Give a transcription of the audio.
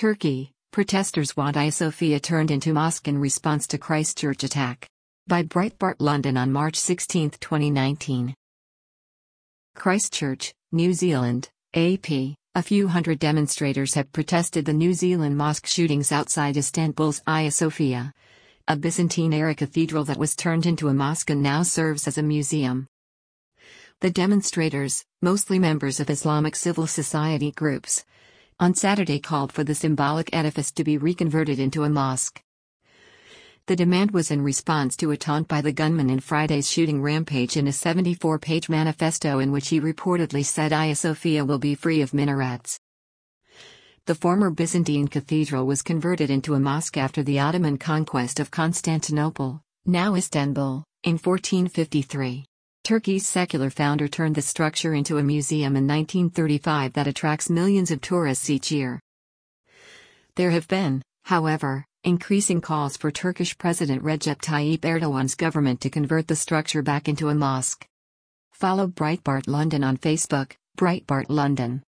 Turkey, protesters want Hagia Sophia turned into mosque in response to Christchurch attack. By Breitbart London on March 16, 2019. Christchurch, New Zealand, AP. A few hundred demonstrators have protested the New Zealand mosque shootings outside Istanbul's Hagia Sophia, a Byzantine-era cathedral that was turned into a mosque and now serves as a museum. The demonstrators, mostly members of Islamic civil society groups, on Saturday called for the symbolic edifice to be reconverted into a mosque. The demand was in response to a taunt by the gunman in Friday's shooting rampage in a 74-page manifesto in which he reportedly said Hagia Sophia will be free of minarets. The former Byzantine cathedral was converted into a mosque after the Ottoman conquest of Constantinople, now Istanbul, in 1453. Turkey's secular founder turned the structure into a museum in 1935 that attracts millions of tourists each year. There have been, however, increasing calls for Turkish President Recep Tayyip Erdogan's government to convert the structure back into a mosque. Follow Breitbart London on Facebook, Breitbart London.